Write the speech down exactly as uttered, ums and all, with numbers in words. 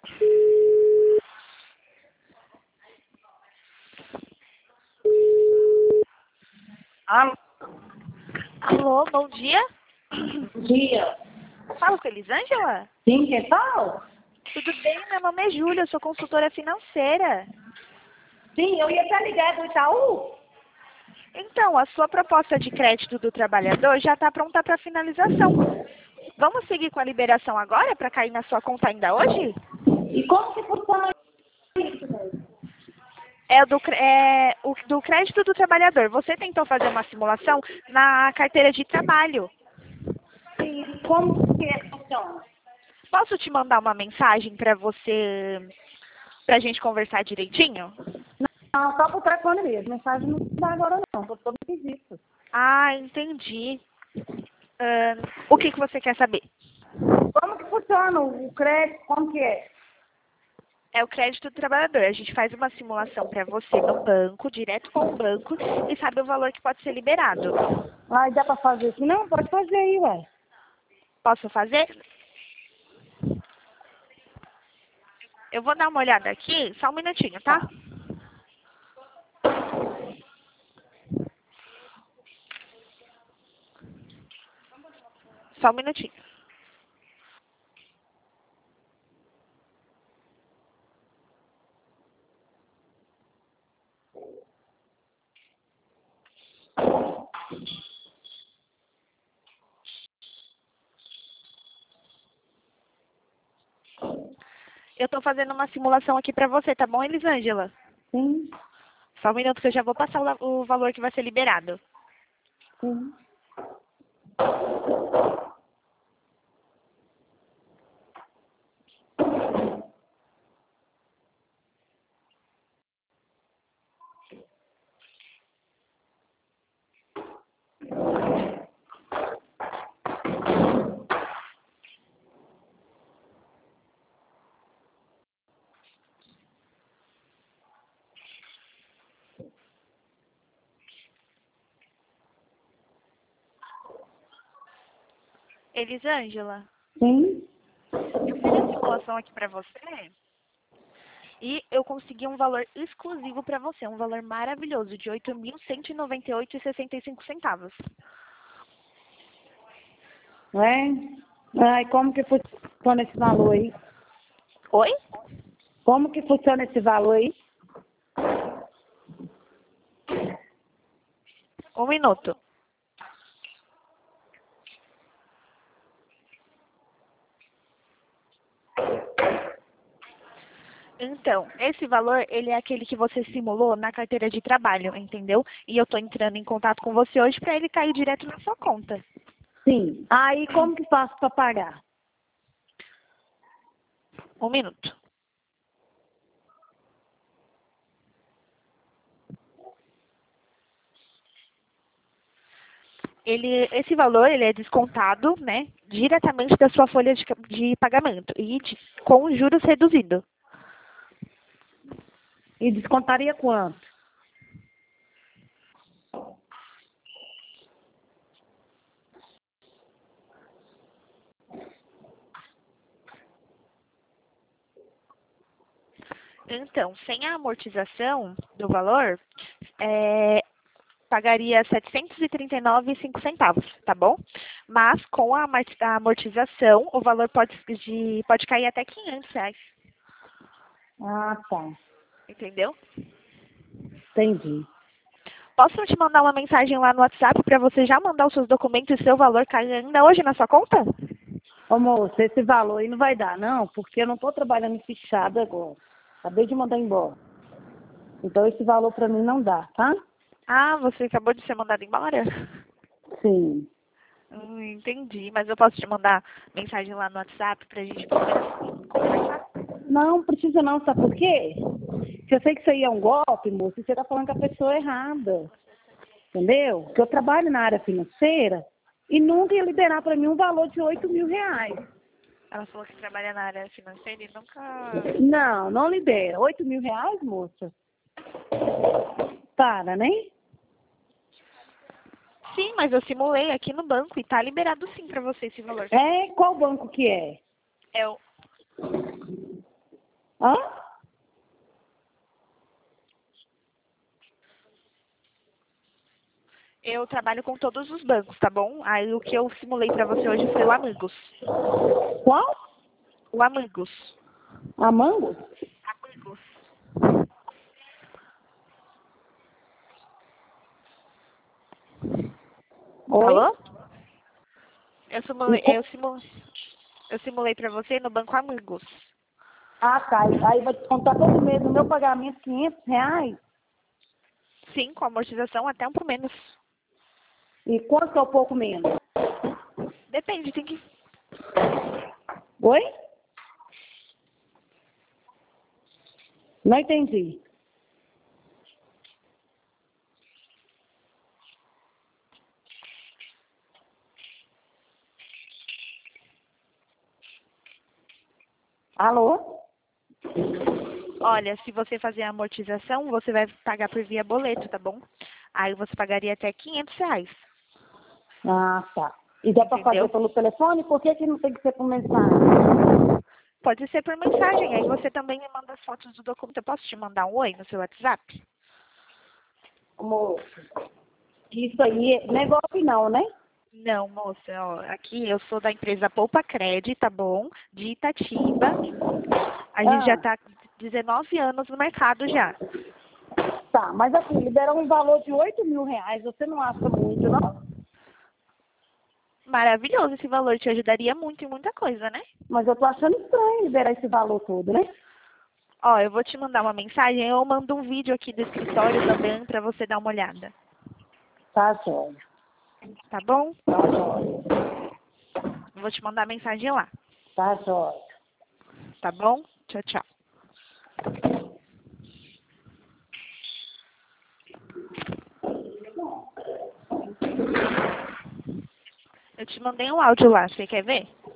Alô? Alô, bom dia. Bom dia. Falo com a Elisângela? Sim, quem fala? Tudo bem? Meu nome é Júlia, eu sou consultora financeira. Sim, eu ia até ligar do Itaú. Então, a sua proposta de crédito do trabalhador já está pronta para finalização. Vamos seguir com a liberação agora para cair na sua conta ainda hoje? E como que funciona isso mesmo? É, do, cr- é o do crédito do trabalhador. Você tentou fazer uma simulação na carteira de trabalho. E como que funciona? Posso te mandar uma mensagem para você, para a gente conversar direitinho? Não, só por telefone mesmo. Mensagem não dá agora não, tô todo esquisito. Ah, entendi. Ahn, o que que você quer saber? Como que funciona o crédito? Como que é? É o crédito do trabalhador. A gente faz uma simulação para você no banco, direto com o banco, e sabe o valor que pode ser liberado. Ah, dá pra fazer aqui? Não, pode fazer aí, ué. Posso fazer? Eu vou dar uma olhada aqui, só um minutinho, tá? Tá. Só um minutinho. Eu estou fazendo uma simulação aqui para você, tá bom, Elisângela? Sim, Só um minuto que eu já vou passar o la- o valor que vai ser liberado. sim. Elisângela, Sim. eu fiz a simulação aqui para você e eu consegui um valor exclusivo para você, um valor maravilhoso de oito mil cento e noventa e oito reais e sessenta e cinco centavos. Não é? Ai, como que funciona esse valor aí? Oi? Como que funciona esse valor aí? Um minuto. Então, esse valor, ele é aquele que você simulou na carteira de trabalho, entendeu? E eu tô entrando em contato com você hoje para ele cair direto na sua conta. Sim. Aí como que faço para pagar? Um minuto. Ele, esse valor, ele é descontado, né, diretamente da sua folha de, ca- de pagamento e de- com juros reduzidos. E descontaria quanto? Então, sem a amortização do valor, é, pagaria setecentos e trinta e nove reais e cinco centavos, tá bom? Mas com a amort- a amortização, o valor pode, de, pode cair até quinhentos reais, Ah, tá. entendeu? Entendi. Posso te mandar uma mensagem lá no WhatsApp para você já mandar os seus documentos e seu valor cair ainda hoje na sua conta? Ô, moço, esse valor aí não vai dar, não, porque eu não estou trabalhando em fichado agora. Acabei de mandar embora. Então, esse valor para mim não dá, tá? Ah, você acabou de ser mandado embora? Sim. Hum, entendi, mas eu posso te mandar mensagem lá no WhatsApp pra gente conver- conversar? Não, precisa não, sabe por quê? Porque eu sei que isso aí é um golpe, moço, e você está falando com a pessoa errada. Entendeu? Porque eu trabalho na área financeira e nunca ia liberar para mim um valor de oito mil reais. Ela falou que trabalha na área financeira e nunca... Não, não libera. Oito mil reais, moça? Para, né? Sim, mas eu simulei aqui no banco e tá liberado sim pra você esse valor. É, qual banco que é? É o... Hã? Eu trabalho com todos os bancos, tá bom? Aí o que eu simulei pra você hoje foi o Amigos. Qual? O Amigos. A Mango? Amigos. Oi? Alô? Eu simulei, eu simulei, eu simulei pra você no Banco Amigos. Ah, tá. Aí vai descontar todo mês no meu pagamento quinhentos reais? Sim, com amortização até um pouco menos. E quanto é um pouco menos? Depende, tem que... Oi? Não entendi. Alô? Olha, se você fazer a amortização, você vai pagar por via boleto, tá bom? Aí você pagaria até quinhentos reais. Ah, tá. E dá para Entendeu? fazer pelo telefone? Por que, que não tem que ser por mensagem? Pode ser por mensagem, aí você também me manda as fotos do documento. Eu posso te mandar um oi no seu WhatsApp? Moço, isso aí não é golpe não, né? Não, moça, ó, aqui eu sou da empresa Poupa Cred, tá bom? De Itatiba. A gente já Ah, tá dezenove anos no mercado já. tá. Mas assim, liberou um valor de oito mil reais. Você não acha muito, não? Maravilhoso esse valor, te ajudaria muito em muita coisa, né? Mas eu tô achando estranho liberar esse valor todo, né? Ó, eu vou te mandar uma mensagem, eu mando um vídeo aqui do escritório também pra você dar uma olhada, Tá, jóia. tá bom? Tá, jóia. Eu vou te mandar a mensagem lá, Tá, jóia. tá bom? Tchau, tchau. Eu te mandei um áudio lá, você quer ver?